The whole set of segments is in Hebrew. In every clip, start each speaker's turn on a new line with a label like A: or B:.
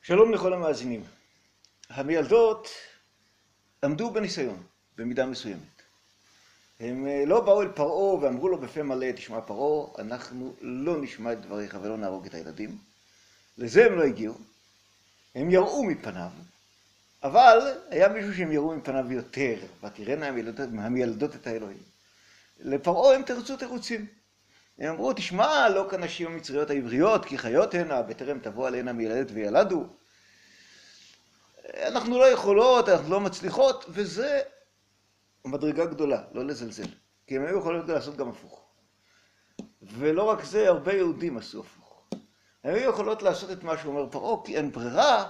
A: שלום לכל המאזינים. המילדות עמדו בניסיון, במידה מסוימת. הם לא באו אל פרעה ואמרו לו בפה מלא, תשמע פרעה, אנחנו לא נשמע את דבריך ולא נהרוג את הילדים. לזה הם לא הגיעו. הם יראו מפניו, אבל היה מישהו שהם יראו מפניו יותר, ותראינה המילדות את האלוהים. לפרעה הם תרצו תירוצים. הם אמרו, תשמע, לא כנשים המצריות העבריות, כי חיות הנה, בטרם תבוא עליהן המילדת וילדו. אנחנו לא יכולות, אנחנו לא מצליחות, וזה מדרגה גדולה, לא לזלזל. כי הם היו יכולים לעשות גם הפוך. ולא רק זה, הרבה יהודים עשו הפוך. הם היו יכולות לעשות את מה שאומר פרעה, כי אין ברירה,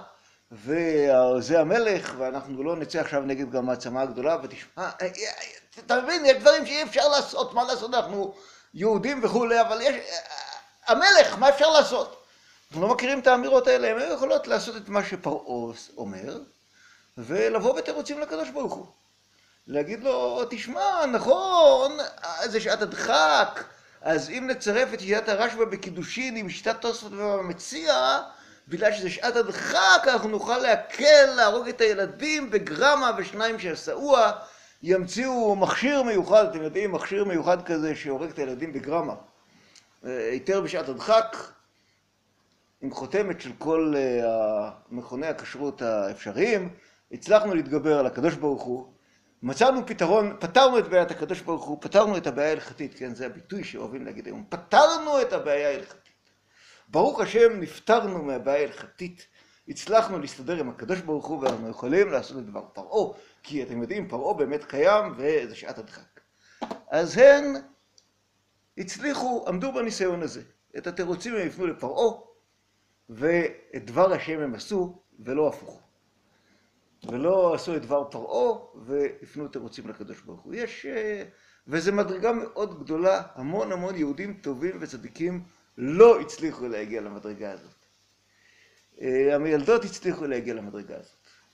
A: וזה המלך, ואנחנו לא נצא עכשיו נגד גם מעצמה הגדולה, ותשמע, אתה מבין, יש דברים שאי אפשר לעשות, מה לעשות, אנחנו יהודים וכולי, אבל יש, המלך, מה אפשר לעשות? אנחנו לא מכירים את האמירות האלה, הם היו יכולות לעשות את מה שפרעה אומר, ולבוא בתירוצים לקדוש ברוך הוא. להגיד לו, תשמע, נכון, זה שעת הדחק, אז אם נצרף את שיטת הרשב"א בקידושין עם שיטת תוספות והמציע, בגלל שזה שעת הדחק, אנחנו נוכל להקל, להרוג את הילדים בגרמה ושניים שעשאוה, ימציאו מכשיר מיוחד, אתם יודעים, מכשיר מיוחד כזה שהורג את הילדים בגרמה. היתר בשעת הדחק, עם חותמת של כל מכוני הכשרות האפשריים, הצלחנו להתגבר על הקדוש ברוך הוא, מצאנו פתרון, פתרנו את בעיית הקדוש ברוך הוא, פתרנו את הבעיה ההלכתית, כן, זה הביטוי שאוהבים להגיד היום, פתרנו את הבעיה ההלכתית. ברוך השם, נפטרנו מהבעיה ההלכתית, הצלחנו להסתדר עם הקדוש ברוך הוא, ואנחנו יכולים לעשות את דבר פרעה, כי אתם יודעים, פרעה באמת קיים, וזה שעת הדחק. אז הן הצליחו, עמדו בניסיון הזה. את התירוצים הם יפנו לפרעה, ואת דבר השם הם עשו, ולא הפוך. ולא עשו את דבר פרעה, והפנו תירוצים לקדוש ברוך הוא. וזו מדרגה מאוד גדולה, המון יהודים טובים וצדיקים לא הצליחו להגיע למדרגה הזאת. המילדות הצליחו להגיע למדרגה הזאת.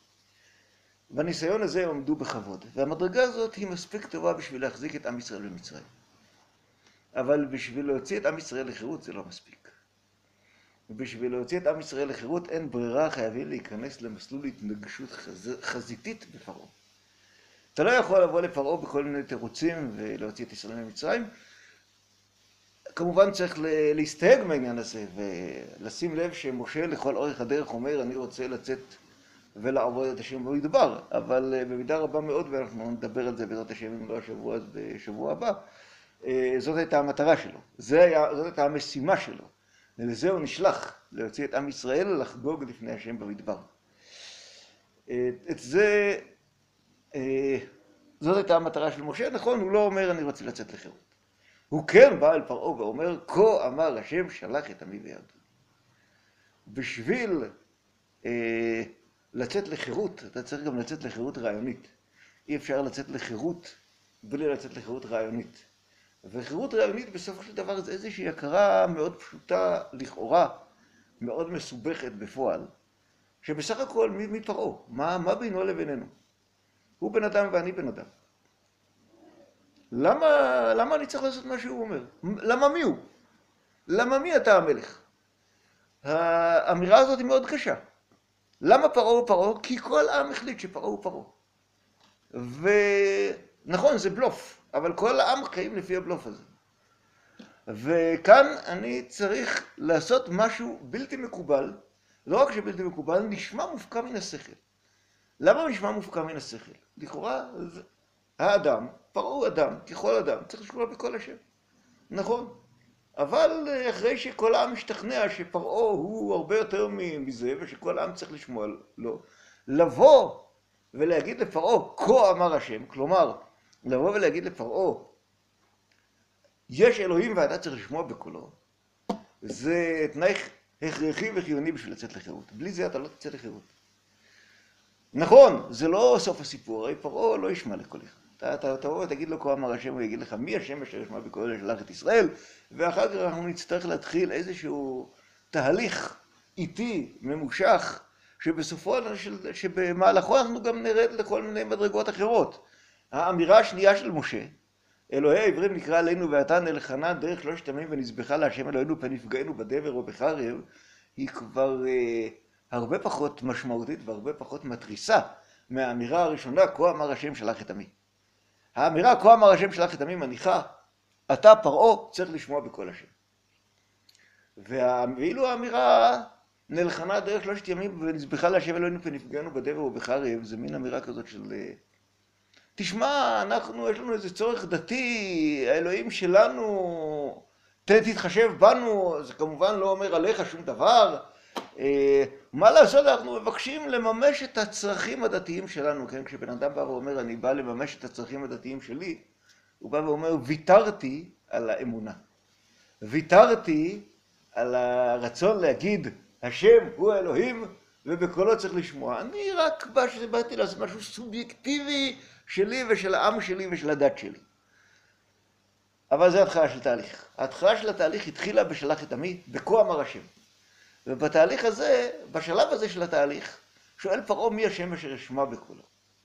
A: בניסיון הזה הם עמדו בכבוד, והמדרגה הזאת היא מספיק טובה בשביל להחזיק את עם ישראל במצרים. אבל בשביל להוציא את עם ישראל לחירות זה לא מספיק. ובשביל להוציא את עם ישראל לחירות אין ברירה, חייבים להיכנס למסלול התנגשות חזיתית בפרעה. אתה לא יכול לבוא לפרעה בכל מיני תירוצים ולהוציא את ישראל ממצרים. כמובן צריך להסתייג מהעניין הזה ולשים לב שמשה לכל אורך הדרך אומר אני רוצה לצאת ולעבוד את השם במדבר, אבל במידה רבה מאוד, ואנחנו נדבר על זה בעזרת השם אם לא השבוע אז בשבוע הבא, זאת הייתה המטרה שלו, זאת הייתה המשימה שלו. ולזה הוא נשלח, להוציא את עם ישראל לחגוג לפני השם במדבר. זאת הייתה המטרה של משה, נכון, הוא לא אומר אני רוצה לצאת לחירות. הוא כן בא אל פרעה ואומר, כה אמר השם שלח את עמי ויעבדוני. בשביל לצאת לחירות, אתה צריך גם לצאת לחירות רעיונית. אי אפשר לצאת לחירות בלי לצאת לחירות רעיונית. וחירות רעיונית בסופו של דבר זה איזושהי הכרה מאוד פשוטה לכאורה, מאוד מסובכת בפועל, שבסך הכל מי פרעה? מה בינו לבינינו? הוא בן אדם ואני בן אדם. למה אני צריך לעשות מה שהוא אומר? למה מי הוא? למה מי אתה המלך? האמירה הזאת היא מאוד קשה. למה פרעה הוא פרעה? כי כל העם החליט שפרעה הוא פרעה. ונכון, זה בלוף. אבל כל העם חיים לפי הבלוף הזה. וכאן אני צריך לעשות משהו בלתי מקובל, לא רק שבלתי מקובל, נשמע מופקע מן השכל. למה נשמע מופקע מן השכל? לכאורה, האדם, פרעה הוא אדם, ככל אדם, צריך לשמוע בכל השם. נכון. אבל אחרי שכל העם משתכנע שפרעה הוא הרבה יותר מזה, ושכל העם צריך לשמוע לו, לבוא ולהגיד לפרעה, כה אמר השם, כלומר, לבוא ולהגיד לפרעה, יש אלוהים ואתה צריך לשמוע בקולו, זה תנאי הכרחי וחיוני בשביל לצאת לחירות. בלי זה אתה לא תצא לחירות. נכון, זה לא סוף הסיפור, הרי פרעה לא ישמע לכל אחד. אתה תבוא ותגיד לו כה אמר השם, הוא יגיד לך מי השם אשר ישמע בקולו לשלח את ישראל, ואחר כך אנחנו נצטרך להתחיל איזשהו תהליך איטי, ממושך, שבמהלכו אנחנו גם נרד לכל מיני מדרגות אחרות. האמירה השנייה של משה, אלוהי העברים נקרא עלינו ואתן אלחנה דרך 3 ימים ונזבחה להשם אלוהינו פן יפגענו בדבר או בחרב, היא כבר הרבה פחות משמעותית והרבה פחות מתריסה מהאמירה הראשונה, כה אמר השם שלח את עמי. האמירה כה אמר השם שלח את עמי מניחה, אתה פרעה צריך לשמוע בקול השם. ואילו האמירה נלחנה דרך 3 ימים ונזבחה להשם אלוהינו ונפגענו בדבר ובחרב, זה מין אמירה כזאת של תשמע, יש לנו איזה צורך דתי, האלוהים שלנו, תתחשב בנו, זה כמובן לא אומר עליך שום דבר. מה לעשות, אנחנו מבקשים לממש את הצרכים הדתיים שלנו, כן? כשבן אדם בא ואומר, אני בא לממש את הצרכים הדתיים שלי, הוא בא ואומר, ויתרתי על האמונה. ויתרתי על הרצון להגיד, השם הוא האלוהים, ובקולו צריך לשמוע. אני רק באתי לעשות משהו סובייקטיבי שלי ושל העם שלי ושל הדת שלי. אבל זה התחלה של תהליך. ההתחלה של התהליך התחילה בשלח את עמי, בכה אמר השם. ובתהליך הזה, בשלב הזה של שואל פרעה מי השם אשר ישמע בקולו.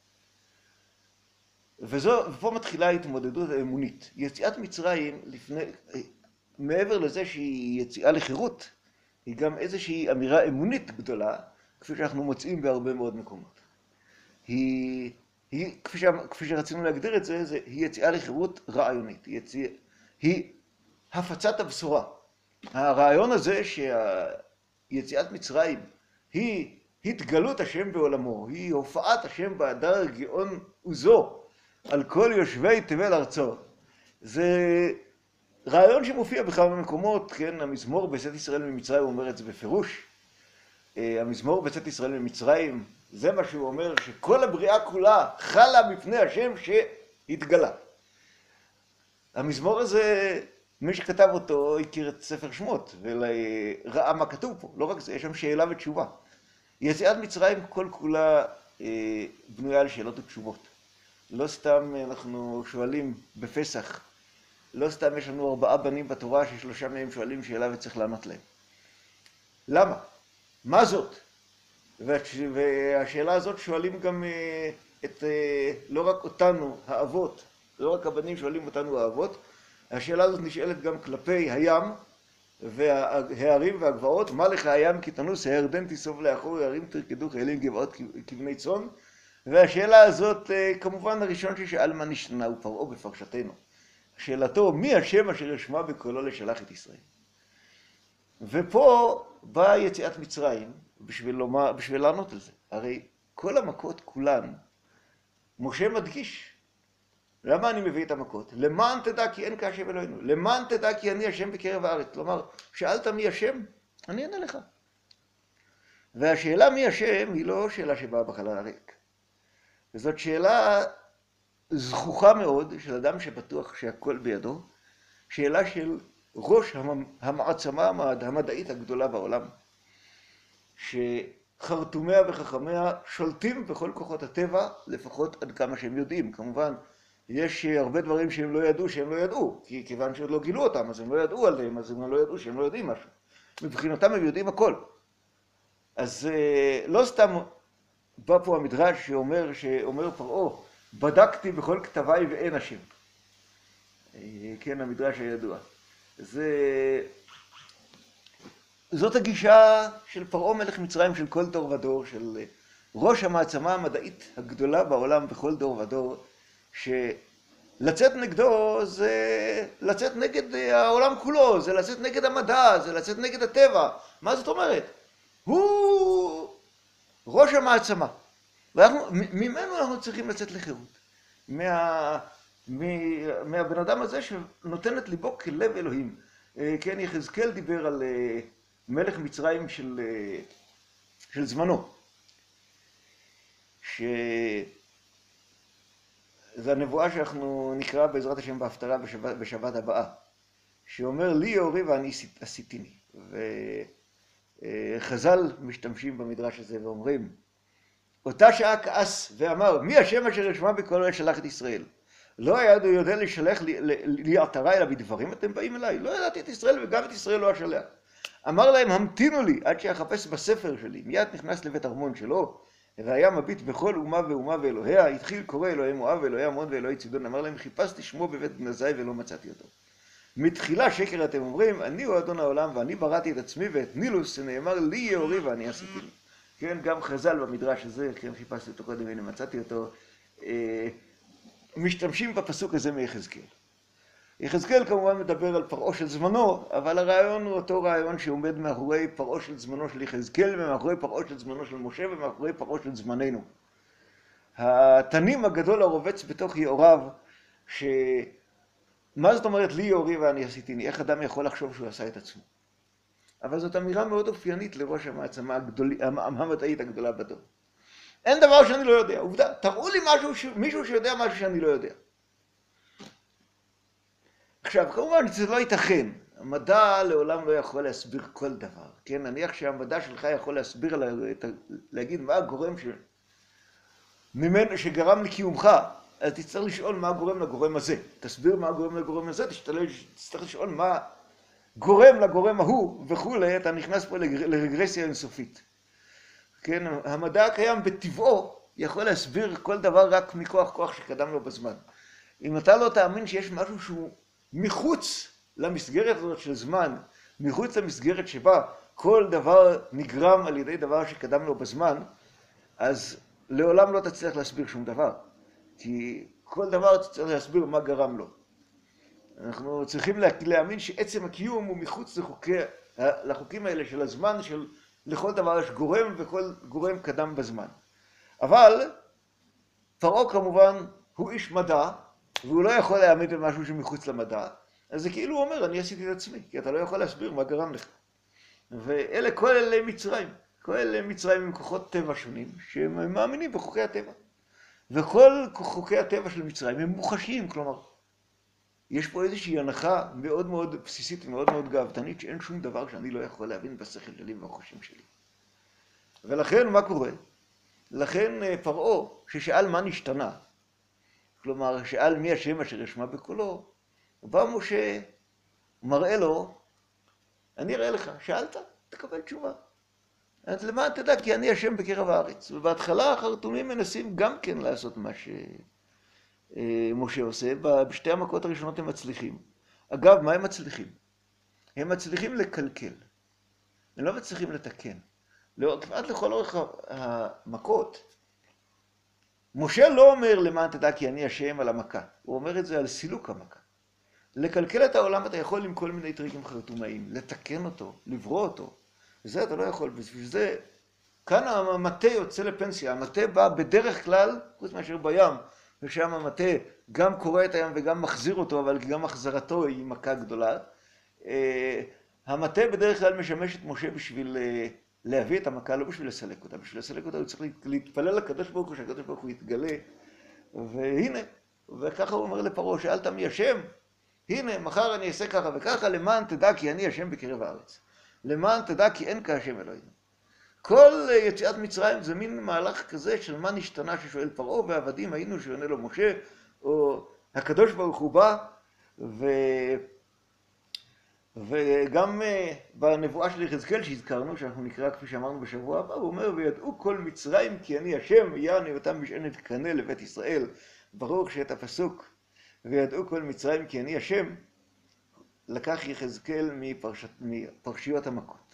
A: ופה מתחילה ההתמודדות האמונית. יציאת מצרים, מעבר לזה שהיא יציאה לחירות, היא גם איזושהי אמירה אמונית גדולה, כפי שאנחנו מוצאים בהרבה מאוד מקומות. כפי שרצינו להגדיר את זה, היא יציאה לחירות רעיונית. היא הפצת הבשורה. הרעיון הזה שיציאת מצרים היא התגלות השם בעולמו, היא הופעת השם בהדר גאון עוזו על כל יושבי תבל ארצו. זה רעיון שמופיע בכמה מקומות, כן, המזמור בצאת ישראל ממצרים אומר את זה בפירוש. המזמור בצאת ישראל ממצרים, זה מה שהוא אומר, שכל הבריאה כולה חלה מפני השם שהתגלה. המזמור הזה, מי שכתב אותו הכיר את ספר שמות, וראה מה כתוב פה. לא רק זה, יש שם שאלה ותשובה. יציאת מצרים כל כולה בנויה על שאלות ותשובות. לא סתם אנחנו שואלים בפסח, לא סתם יש לנו 4 בנים בתורה ש3 מהם שואלים שאלה וצריך לענות להם. למה? מה זאת? והשאלה הזאת שואלים גם לא רק אותנו, האבות, לא רק הבנים שואלים אותנו האבות, השאלה הזאת נשאלת גם כלפי הים וההרים והגבעות, מה לך הים כי תנוס, הירדן תיסוב לאחור, ההרים תרקדו חיילים גבעות כבני צאן, והשאלה הזאת כמובן הראשון ששאל מה נשתנה הוא פרעה בפרשתנו. שאלתו, מי השם אשר ישמע בקולו לשלח את ישראל? ופה באה יציאת מצרים בשביל לענות על זה. הרי כל המכות כולן, משה מדגיש. למה אני מביא את המכות? למען תדע כי אין כהשם אלוהינו. למען תדע כי אני השם בקרב הארץ. כלומר, שאלת מי השם? אני אענה לך. והשאלה מי השם היא לא שאלה שבאה בחלל הריק. וזאת שאלה זכוכה מאוד של אדם שבטוח שהכל בידו, שאלה של ראש המעצמה המדעית הגדולה בעולם, שחרטומיה וחכמיה שולטים בכל כוחות הטבע, לפחות עד כמה שהם יודעים. כמובן, יש הרבה דברים שהם לא ידעו שהם לא ידעו, כי כיוון שעוד לא גילו אותם, אז הם לא ידעו עליהם, אז הם לא ידעו שהם לא יודעים משהו. מבחינתם הם יודעים הכל. אז לא סתם בא פה המדרש שאומר פרעה, בדקתי בכל כתביי ואין השם. כן, המדרש הידוע. זאת הגישה של פרעה מלך מצרים של כל דור ודור, של ראש המעצמה המדעית הגדולה בעולם בכל דור ודור, שלצאת נגדו זה לצאת נגד העולם כולו, זה לצאת נגד המדע, זה לצאת נגד הטבע. מה זאת אומרת? הוא ראש המעצמה. ממנו אנחנו צריכים לצאת לחירות. מהבן אדם הזה שנותן את ליבו כלב אלוהים. כן, יחזקאל דיבר על מלך מצרים של זמנו. שזו הנבואה שאנחנו נקרא בעזרת השם בהפטרה בשבת הבאה. שאומר לי יאורי ואני עשיתיני. וחז"ל משתמשים במדרש הזה ואומרים, אותה שעה כעס ואמר, מי השם אשר ישמע בקולו לשלח את ישראל? לא היה יודע לשלח לי עטרה אלא בדברים אתם באים אליי. לא ידעתי את ישראל וגם את ישראל לא אשלח. אמר להם, המתינו לי עד שיחפש בספר שלי. מיד נכנס לבית ארמון שלו, והיה מביט בכל אומה ואומה ואלוהיה. התחיל קורא אלוהי מואב ואלוהי עמון ואלוהי צידון. אמר להם, חיפשתי שמו בבית גנזי ולא מצאתי אותו. מתחילה שקר אתם אומרים, אני הוא אדון העולם ואני בראתי את עצמי ואת נילוס, שנאמר לי יאורי ואני עשיתיני. כן, גם חז"ל במדרש הזה, כן, חיפשתי אותו קודם, הנה מצאתי אותו, משתמשים בפסוק הזה מיחזקאל. יחזקאל כמובן מדבר על פרעה של זמנו, אבל הרעיון הוא אותו רעיון שעומד מאחורי פרעה של זמנו של יחזקאל, ומאחורי פרעה של זמנו של משה, ומאחורי פרעה של זמננו. התנים הגדול הרובץ בתוך יאוריו, מה זאת אומרת לי יאורי ואני עשיתיני? איך אדם יכול לחשוב שהוא עשה את עצמו? אבל זאת אמירה מאוד אופיינית לראש המעצמה המדעית הגדולה בדור. אין דבר שאני לא יודע, עובדה, תראו לי מישהו שיודע משהו שאני לא יודע. עכשיו, כמובן זה לא ייתכן, המדע לעולם לא יכול להסביר כל דבר, כן? נניח שהמדע שלך יכול להסביר, להגיד מה הגורם שגרם לקיומך, אז תצטרך לשאול מה הגורם לגורם הזה. תסביר מה הגורם לגורם הזה, תצטרך לשאול מה גורם לגורם ההוא וכולי, אתה נכנס פה לרגרסיה אינסופית. כן, המדע הקיים בטבעו יכול להסביר כל דבר רק מכוח כוח שקדם לו בזמן. אם אתה לא תאמין שיש משהו שהוא מחוץ למסגרת הזאת של זמן, מחוץ למסגרת שבה כל דבר נגרם על ידי דבר שקדם לו בזמן, אז לעולם לא תצליח להסביר שום דבר. כי כל דבר תצטרך להסביר מה גרם לו. אנחנו צריכים להאמין שעצם הקיום הוא מחוץ לחוקים האלה של הזמן, של לכל דבר יש גורם וכל גורם קדם בזמן. אבל פרעה כמובן הוא איש מדע, והוא לא יכול להאמין במשהו שמחוץ למדע, אז זה כאילו הוא אומר, אני עשיתי את עצמי, כי אתה לא יכול להסביר מה גרם לך. ואלה כל אלה מצרים. כל אלה מצרים עם כוחות טבע שונים, שהם מאמינים בחוקי הטבע. וכל חוקי הטבע של מצרים הם מוחשיים, כלומר, יש פה איזושהי הנחה מאוד מאוד בסיסית ומאוד מאוד גאוותנית, שאין שום דבר שאני לא יכול להבין בשכל שלי ובחושים שלי. ולכן מה קורה? לכן פרעה, ששאל מה נשתנה, כלומר, שאל מי השם אשר ישמע בקולו, בא משה, מראה לו, אני אראה לך, שאלת, תקבל תשובה. אז למען תדע, כי אני השם בקרב הארץ. ובהתחלה החרטומים מנסים גם כן לעשות מה שמשה עושה, בשתי המכות הראשונות הם מצליחים. אגב, מה הם מצליחים? הם מצליחים לקלקל. הם לא מצליחים לתקן. כמעט לכל אורך המכות, משה לא אומר למען תדע כי אני השם על המכה, הוא אומר את זה על סילוק המכה. לקלקל את העולם אתה יכול עם כל מיני טריקים חרטומיים, לתקן אותו, לברוא אותו. וזה אתה לא יכול, בשביל זה, כאן המטה יוצא לפנסיה, המטה בא בדרך כלל, חוץ מאשר בים, ושם המטה גם קורא את הים וגם מחזיר אותו, אבל גם החזרתו היא מכה גדולה. המטה בדרך כלל משמש את משה בשביל להביא את המכה, לא בשביל לסלק אותה. בשביל לסלק אותה הוא צריך להתפלל לקדוש ברוך הוא, שהקדוש ברוך הוא יתגלה. והנה, וככה הוא אומר לפרעה, שאלת מי השם? הנה, מחר אני אעשה ככה וככה, למען תדע כי אני השם בקרב הארץ. למען תדע כי אין כהשם אלוהינו. כל יציאת מצרים זה מין מהלך כזה של מה נשתנה ששואל פרעה, ועבדים היינו שעונה לו משה, או הקדוש ברוך הוא בא, וגם בנבואה של יחזקאל שהזכרנו, שאנחנו נקרא כפי שאמרנו בשבוע הבא, הוא אומר, וידעו כל מצרים כי אני השם, יעני אותם משענת קנה לבית ישראל. ברור שאת הפסוק, וידעו כל מצרים כי אני השם, לקח יחזקאל מפרשיות המכות.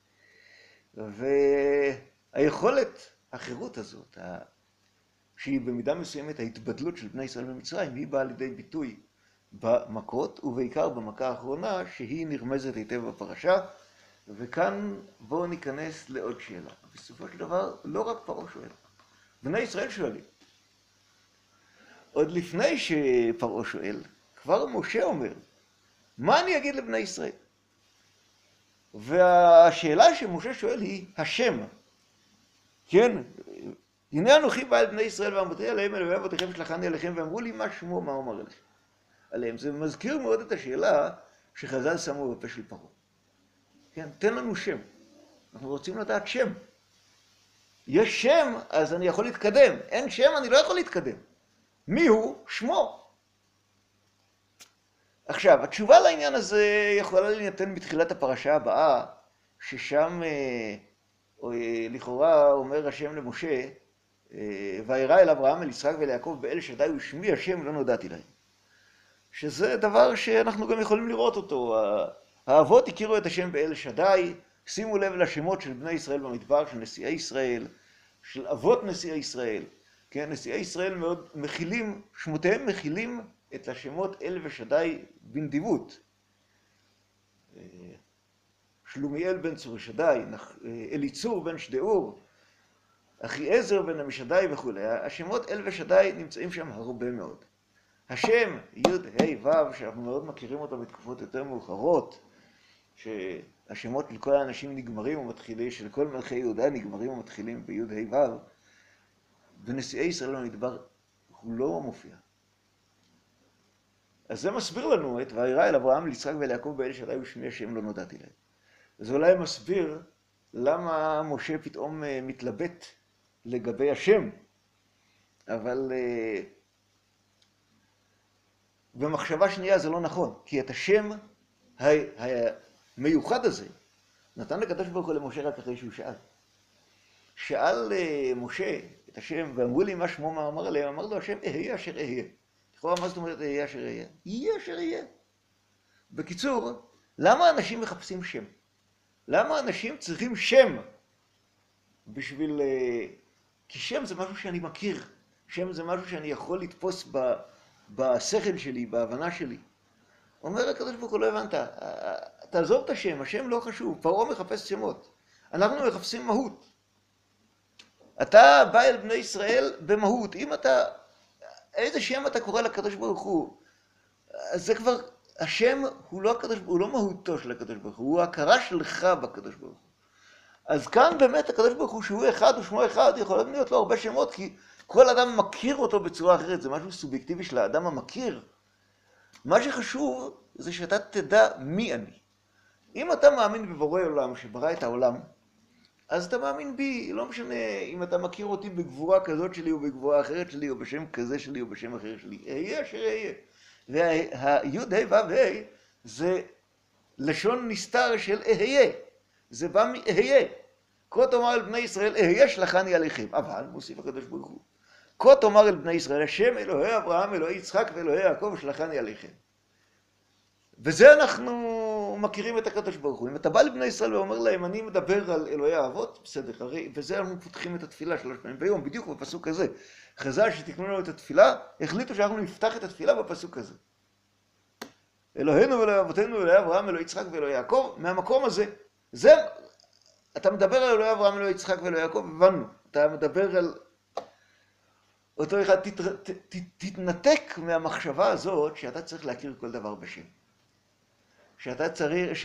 A: והיכולת, החירות הזאת, שהיא במידה מסוימת ההתבדלות של בני ישראל במצרים, היא באה לידי ביטוי במכות, ובעיקר במכה האחרונה, שהיא נרמזת היטב בפרשה. וכאן בואו ניכנס לעוד שאלה. בסופו של דבר, לא רק פרעה שואל, בני ישראל שואלים. עוד לפני שפרעה שואל, כבר משה אומר, מה אני אגיד לבני ישראל? והשאלה שמשה שואל היא השם. כן, הנה אנוכי בא אל בני ישראל ואמרתי עליהם אלוהי אבותיכם שלחני אליכם, ואמרו לי מה שמו, מה אומר עליכם. עליהם. זה מזכיר מאוד את השאלה שחז"ל שמו בפה של פרעה. כן, תן לנו שם. אנחנו רוצים לדעת שם. יש שם, אז אני יכול להתקדם. אין שם, אני לא יכול להתקדם. מי הוא? שמו. עכשיו, התשובה לעניין הזה יכולה להינתן בתחילת הפרשה הבאה, ששם לכאורה אומר השם למשה, וירא אל אברהם, אל יצחק ואל יעקב באל שדי ושמי השם לא נודעתי להם. שזה דבר שאנחנו גם יכולים לראות אותו. האבות הכירו את השם באל שדי, שימו לב לשמות של בני ישראל במדבר, של נשיאי ישראל, של אבות נשיאי ישראל. כן, נשיאי ישראל מאוד מכילים, שמותיהם מכילים את השמות אל ושדי בנדיבות. שלומיאל בן צור שדי, אליצור בן שדאור, אחיעזר בן עמישדי וכו'. השמות אל ושדי נמצאים שם הרבה מאוד. השם י' ה' ו' שאנחנו מאוד מכירים אותו בתקופות יותר מאוחרות, שהשמות של כל האנשים נגמרים ומתחילים, של כל מלכי יהודה נגמרים ומתחילים בי' ה' ו', ונשיאי ישראל במדבר הוא לא מופיע. אז זה מסביר לנו את וירא אל אברהם, ליצחק וליעקב באל שדי ושמי השם לא נודעתי להם. זה אולי מסביר למה משה פתאום מתלבט לגבי השם, אבל במחשבה שנייה זה לא נכון, כי את השם המיוחד הזה נתן לקדוש ברוך הוא למשה רק אחרי שהוא שאל. שאל משה את השם, ואמרו לי מה שמו, מה אמר עליהם, אמר לו השם, אהיה אשר אהיה. לכאורה, מה זאת אומרת אהיה אשר אהיה? יהיה אשר אהיה. בקיצור, למה אנשים מחפשים שם? למה אנשים צריכים שם? בשביל... כי שם זה משהו שאני מכיר. שם זה משהו שאני יכול לתפוס בשכל שלי, בהבנה שלי. אומר הקדוש ברוך הוא, לא הבנת, תעזוב את השם, השם לא חשוב, פרעה מחפש שמות. אנחנו מחפשים מהות. אתה בא אל בני ישראל במהות. אם אתה, איזה שם אתה קורא לקדוש ברוך הוא? אז זה כבר, השם הוא לא הקדוש ברוך הוא, הוא לא מהותו של הקדוש ברוך הוא, הוא ההכרה שלך בקדוש ברוך הוא. אז כאן באמת הקדוש ברוך הוא שהוא אחד ושמו אחד, יכול להיות לו הרבה שמות, כי כל אדם מכיר אותו בצורה אחרת, זה משהו סובייקטיבי של האדם המכיר. מה שחשוב זה שאתה תדע מי אני. אם אתה מאמין בבורא עולם שברא את העולם, אז אתה מאמין בי, לא משנה אם אתה מכיר אותי בגבורה כזאת שלי או בגבורה אחרת שלי או בשם כזה שלי או בשם אחר שלי. אהיה אשר אהיה. והיוד ה' ו' ה' זה לשון נסתר של אהיה. זה בא מאהיה. כה תאמר אל בני ישראל, אהיה שלחני עליכם. אבל, מוסיף הקדוש ברוך הוא, כה תאמר אל בני ישראל, השם אלוהי אברהם, אלוהי יצחק ואלוהי יעקב שלחני עליכם. וזה אנחנו מכירים את הקדוש ברוך הוא. אם אתה בא לבני ישראל ואומר להם, אני מדבר על אלוהי האבות, בסדר, הרי, וזה אנחנו פותחים את התפילה 3 פעמים ביום, בדיוק בפסוק הזה. חז"ל שתקנו לנו את התפילה, החליטו שאנחנו נפתח את התפילה בפסוק הזה. אלוהינו ואלוהי אבותינו, אלוהי אברהם, אלוהי יצחק ואלוהי יעקב, מהמקום הזה, זה, אתה מדבר על אלוהי אברהם, אלוהי יצחק ואלוהי יעקב, הבנו. אתה מדבר על אותו אחד, תתנתק מהמחשבה הזאת שאתה צריך להכיר כל דבר בשם. שאתה צריך,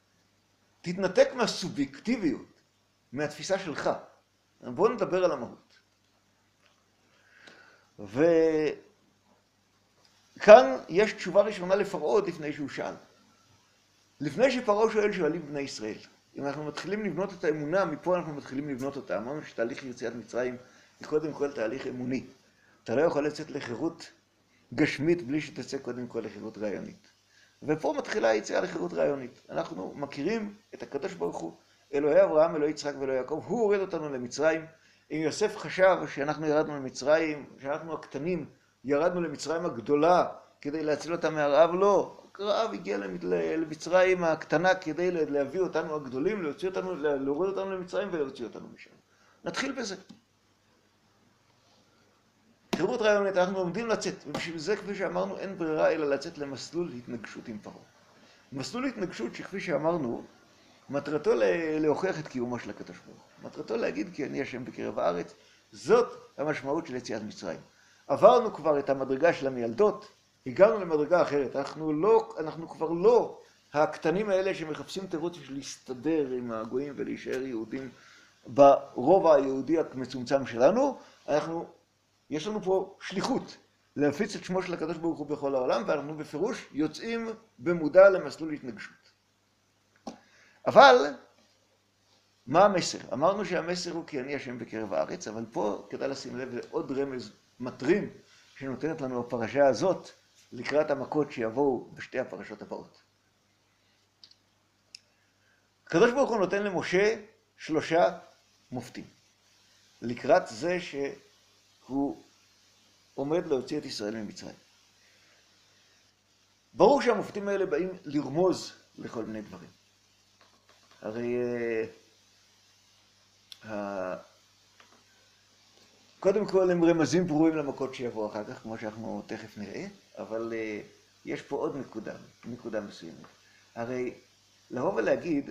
A: תתנתק מהסובייקטיביות, מהתפיסה שלך. בואו נדבר על המהות. וכאן יש תשובה ראשונה לפרעה עוד לפני שהוא שאל. לפני שפרעה שואל, שואלים בני ישראל. אם אנחנו מתחילים לבנות את האמונה, מפה אנחנו מתחילים לבנות אותה. אמרנו שתהליך יציאת מצרים היא קודם כל תהליך אמוני. אתה לא יכול לצאת לחירות גשמית בלי שתצא קודם כל לחירות רעיונית. ופה מתחילה היציאה לחירות רעיונית. אנחנו מכירים את הקדוש ברוך הוא, אלוהי אברהם, אלוהי יצחק ואלוהי יעקב, הוא הוריד אותנו למצרים. אם יוסף חשב שאנחנו ירדנו למצרים, שאנחנו הקטנים ירדנו למצרים הגדולה כדי להציל אותה מהרעב, לא. הרעב הגיע למצרים הקטנה כדי להביא אותנו הגדולים, להוציא אותנו, להוריד אותנו למצרים ולהוציא אותנו משם. נתחיל בזה. חירות רעיונית, אנחנו עומדים לצאת, ובשביל זה, כפי שאמרנו, אין ברירה אלא לצאת למסלול התנגשות עם פרעה. מסלול התנגשות שכפי שאמרנו, מטרתו להוכיח את קיומו של הקדוש ברוך הוא. מטרתו להגיד כי אני השם בקרב הארץ, זאת המשמעות של יציאת מצרים. עברנו כבר את המדרגה של המילדות, הגענו למדרגה אחרת. אנחנו כבר לא הקטנים האלה שמחפשים תירוץ של להסתדר עם הגויים ולהישאר יהודים ברובע היהודי המצומצם שלנו. יש לנו פה שליחות להפיץ את שמו של הקדוש ברוך הוא בכל העולם, ואנחנו בפירוש יוצאים במודע למסלול התנגשות. אבל, מה המסר? אמרנו שהמסר הוא כי אני השם בקרב הארץ, אבל פה כדאי לשים לב לעוד רמז מטרים שנותנת לנו הפרשה הזאת לקראת המכות שיבואו בשתי הפרשות הבאות. הקדוש ברוך הוא נותן למשה 3 מופתים. לקראת זה שהוא עומד להוציא את ישראל ממצרים. ברור שהמופתים האלה באים לרמוז לכל מיני דברים. הרי קודם כל הם רמזים ברורים למכות שיבואו אחר כך, כמו שאנחנו תכף נראה, אבל יש פה עוד נקודה מסוימת. הרי לבוא ולהגיד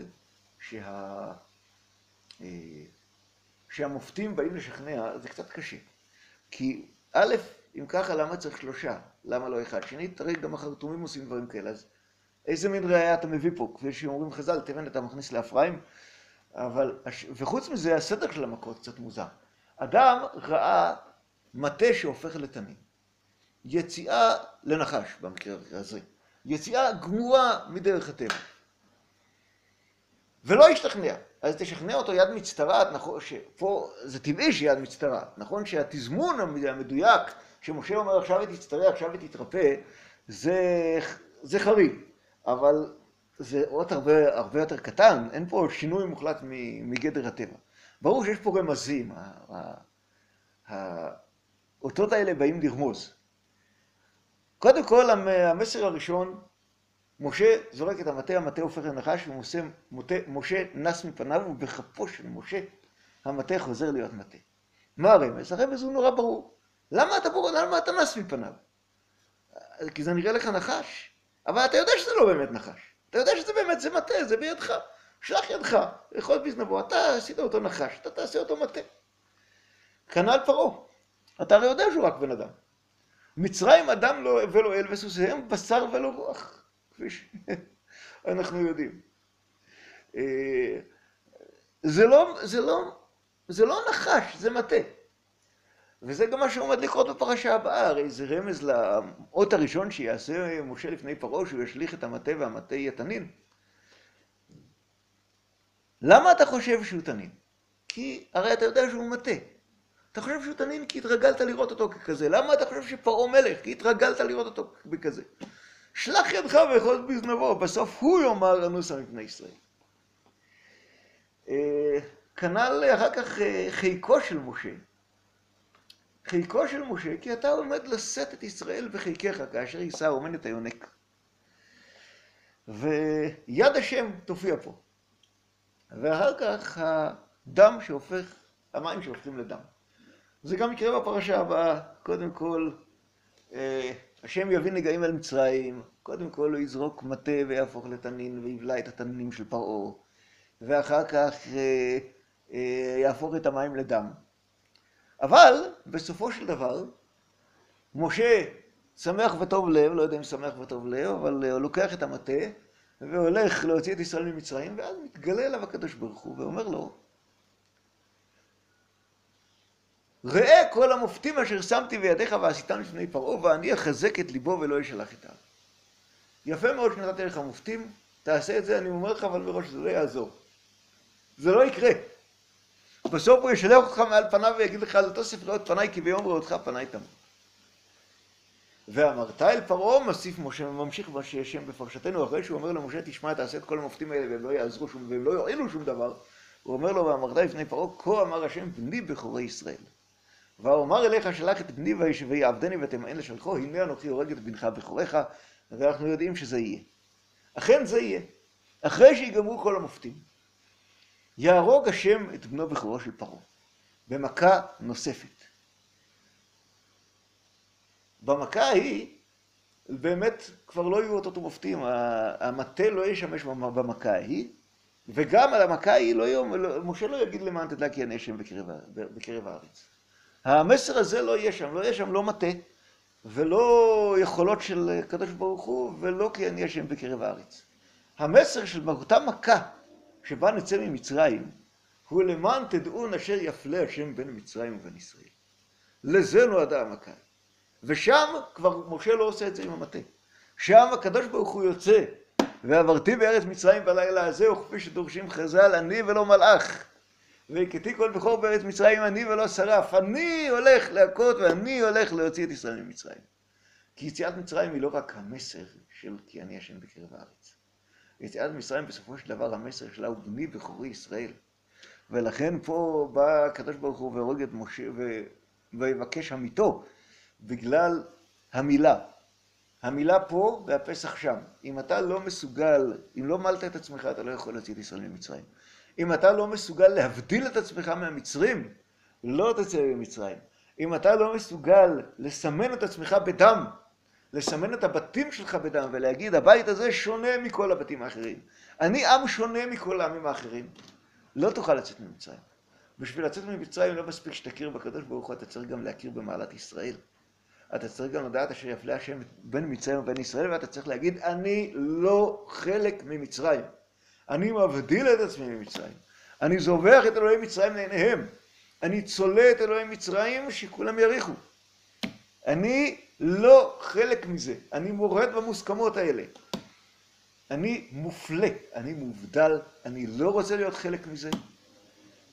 A: שהמופתים באים לשכנע זה קצת קשה. כי א', אם ככה, למה צריך 3? למה לא 1? שנית, הרי גם החרטומים עושים דברים כאלה, אז איזה מין ראייה אתה מביא פה? כפי שאומרים חז"ל, תבן אתה מכניס לאפרים, וחוץ מזה, הסדר של המכות קצת מוזר. אדם ראה מטה שהופך לתנין. יציאה לנחש, במקרה הזה. יציאה גמורה מדרך הטבע. ולא השתכנע. אז תשכנע אותו יד מצטרעת, נכון, שפה זה טבעי שיד מצטרעת. נכון שהתזמון המדויק, שמשה אומר עכשיו היא תצטרע, עכשיו היא תתרפא, זה חריג. אבל זה עוד הרבה יותר קטן, אין פה שינוי מוחלט מגדר הטבע. ברור שיש פה רמזים, האותות האלה באים לרמוז. קודם כל, המסר הראשון, משה זורק את המטה, המטה הופך לנחש, ומשה נס מפניו, ובכפו של משה, המטה חוזר להיות מטה. מה הרמז? הרמז הוא נורא ברור. למה אתה נס מפניו? כי זה נראה לך נחש, אבל אתה יודע שזה לא באמת נחש. אתה יודע שזה באמת, זה מטה, זה בידך. שלח ידך, לאחוז בזנבו, אתה עשית אותו נחש, אתה תעשה אותו מטה. כנ"ל פרעה, אתה הרי יודע שהוא רק בן אדם. מצרים אדם ולא אל וסוסיהם, בשר ולא רוח, כפי שאנחנו יודעים. זה לא נחש, זה מטה. וזה גם מה שעומד לקרות בפרשה הבאה, הרי זה רמז לאות הראשון שיעשה משה לפני פרעה, שהוא ישליך את המטה והמטה יהיה תנין. למה אתה חושב שהוא תנין? כי הרי אתה יודע שהוא מטה. אתה חושב שהוא תנין כי התרגלת לראות אותו ככזה. למה אתה חושב שפרעה מלך? כי התרגלת לראות אותו בכזה. שלח ידך ואחוז בזנבו, בסוף הוא יאמר אנוסה מפני ישראל. כנ"ל אחר כך חיקו של משה. חיקו של משה, כי אתה עומד לשאת את ישראל בחיקיך, כאשר יישא אומן את היונק. ויד השם תופיע פה. ואחר כך הדם שהופך, המים שהופכים לדם. זה גם יקרה בפרשה הבאה. קודם כל, השם יביא נגעים על מצרים. קודם כל הוא יזרוק מטה ויהפוך לתנין ויבלע את התנינים של פרעה. ואחר כך יהפוך את המים לדם. אבל בסופו של דבר, משה שמח וטוב לב, לא יודע אם שמח וטוב לב, אבל הוא לוקח את המטה והולך להוציא את ישראל ממצרים, ואז מתגלה אליו הקדוש ברוך הוא ואומר לו, ראה כל המופתים אשר שמתי בידיך ועשיתם לפני פרעה, ואני אחזק את ליבו ולא ישלח איתם. יפה מאוד שנתתי לך מופתים, תעשה את זה, אני אומר לך, אבל מראש זה לא יעזור. זה לא יקרה. בסוף הוא ישלח אותך מעל פניו ויגיד לך, על אותו ספריות פניי, כי ביום ראותך פניי תמות. ואמרת אל פרעה, מוסיף משה, ממשיך שם בפרשתנו, אחרי שהוא אומר למשה, תשמע, תעשה את כל המופתים האלה, והם לא יעזרו שום, והם לא יועילו שום דבר. הוא אומר לו, ואמרת לפני פרעה, כה אמר השם, בני בכורי ישראל. ואומר אליך, שלח את בני ויעבדני ותמאן לשלחו, הנה אנוכי הורג את בנך בכוריך, ואנחנו יודעים שזה יהיה. אכן זה יהיה. אחרי שיגמרו כל המופתים. יהרוג השם את בנו בכורו של פרעה, במכה נוספת. במכה ההיא, באמת כבר לא יהיו אותות ומופתים, המטה לא ישמש במכה ההיא, וגם על המכה ההיא משה לא יגיד למען תדע כי אני השם בקרב הארץ. המסר הזה לא יהיה שם, לא יהיה שם לא מטה, ולא יכולות של קדוש ברוך הוא, ולא כי אני השם בקרב הארץ. המסר של אותה מכה, שבה נצא ממצרים, הוא למען תדעון אשר יפלה השם בין מצרים ובין ישראל. לזה נועדה המכה. ושם כבר משה לא עושה את זה עם המטה. שם הקדוש ברוך הוא יוצא, ועברתי בארץ מצרים בלילה הזה, וכפי שדורשים חז"ל, אני ולא מלאך. והכיתי כל בכור בארץ מצרים, אני ולא שרף. אני הולך להכות ואני הולך להוציא את ישראל ממצרים. כי יציאת מצרים היא לא רק המסר של כי אני השם בקרב הארץ. יציאת מצרים בסופו של דבר המסר שלה הוא בני בכורי ישראל. ולכן פה בא הקדוש ברוך הוא והורג את משה ויבקש המיתו בגלל המילה. המילה פה והפסח שם. אם אתה לא מסוגל, אם לא מלת את עצמך, אתה לא יכול להוציא את ישראל ממצרים. אם אתה לא מסוגל להבדיל את עצמך מהמצרים, לא תצא ממצרים. אם אתה לא מסוגל לסמן את עצמך בדם, לסמן את הבתים שלך בדם ולהגיד, הבית הזה שונה מכל הבתים האחרים. אני עם שונה מכל העמים האחרים. לא תוכל לצאת ממצרים. בשביל לצאת ממצרים לא מספיק שתכיר בקדוש ברוך הוא, אתה צריך גם להכיר במעלת ישראל. אתה צריך גם לדעת אשר יפלה השם בין מצרים ובין ישראל, ואתה צריך להגיד, אני לא חלק ממצרים. אני מבדיל את עצמי ממצרים. אני זובח את אלוהי מצרים לעיניהם. אני צולה את אלוהי מצרים שכולם יריחו. אני לא חלק מזה. אני מורד במוסכמות האלה. אני מופלה, אני מובדל, אני לא רוצה להיות חלק מזה.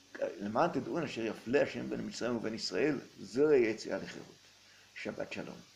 A: למען תדעו אשר יפלה השם בין מצרים ובין ישראל, זו יציאה לחירות. שבת שלום.